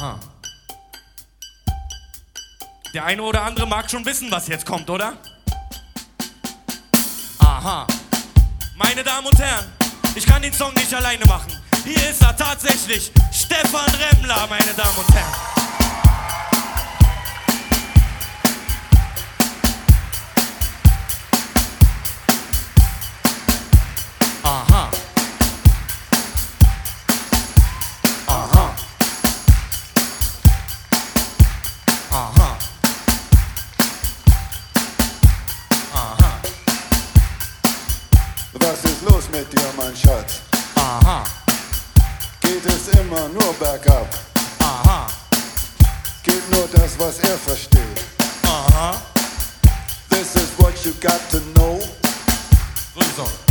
Aha. Der eine oder andere mag schon wissen, was jetzt kommt, oder? Aha. Meine Damen und Herren, ich kann den Song nicht alleine machen. Hier ist er tatsächlich, Stefan Remmler, meine Damen und Herren. Aha. Aha. Aha. Aha. Was ist los mit dir, mein Schatz? Aha. Geht es immer nur bergab? Aha. Geht nur das, was er versteht? Aha. This is what you got to know. Sowieso.